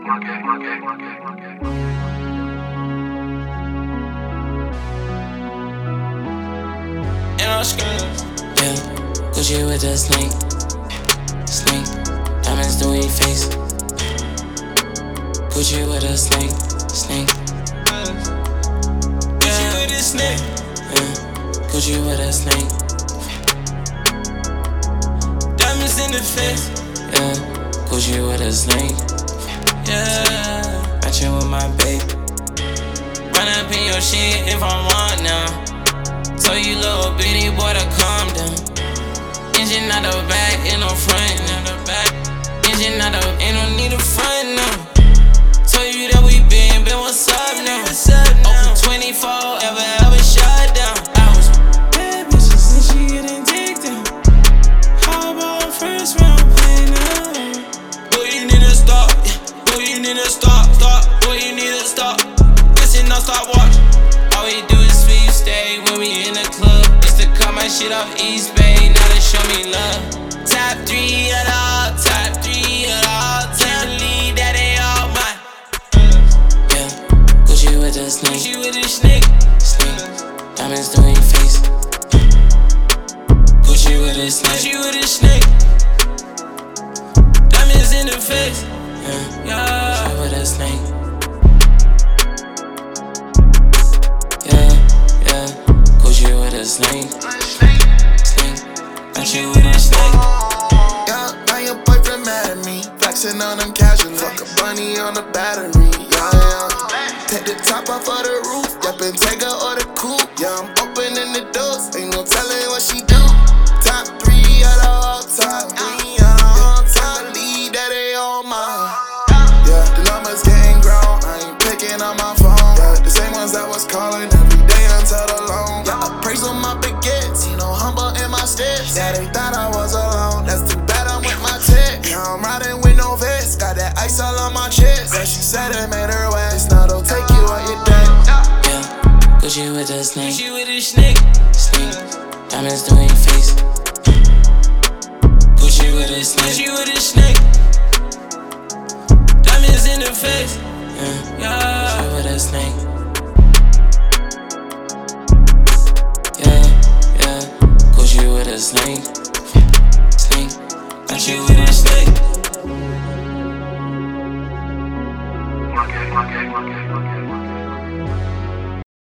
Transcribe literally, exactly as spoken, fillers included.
And I'm screaming, yeah, Gucci with the snake, snake, diamonds the way face. Gucci with a snake, snake, Gucci with a snake, yeah, Gucci with a snake. Diamonds in the face, yeah, Gucci with a snake, yeah, matching with my babe. Run up in your shit if I want now. So you little bitty boy to calm down. Engine out the back, ain't no front now. Engine out the, ain't no need to front now. Told you that we been, been what's up now. Open twenty-four, ever, ever shut down. I was bad bitches and she getting dick down. How about first round play now? Boy, you need to stop. Boy, you need to stop, stop. Boy, you need to stop. Listen, now stop watch. All we do is sweep stay when we in the club. Used to cut my shit off East Bay, now they show me love. Top three at all, top three at all. Can't believe that they all mine. Yeah, Gucci with the snake, Gucci with the snake, snake, diamonds the way you face. Gucci with the snake, Gucci with the snake, diamonds in the face. Yeah, yeah, Gucci with the snake. Snake, snake, Gucci with a snake. Yeah, now your boyfriend mad at me, flexing on him casually. Fuck a bunny on the battery. Yeah, yeah. Take the top off of the roof, yep, and take her or the coupe. Yeah, I'm opening the doors, ain't no telling what she do. Top three at all time, three at all time. Believe that they all mine. Yeah, the numbers getting grown, I ain't picking up my phone. Yeah, the same ones that was calling every day until the loan. Yeah, praise on my baguettes, you know, humble in my steps. Yeah, they thought I was alone, that's too bad I'm with my tech. Yeah, I'm riding with no vest, got that ice all on my chest. Yeah, she said it made her wet, it's not they'll take you on your deck. Yeah, Gucci with the snake, Gucci with the snake, snake, diamonds the way you face. Gucci with the snake, Gucci with the snake, diamonds in the face. Yeah, yeah, Gucci with the snake. Snake, snake, Gucci with a snake. Market, market, market, market.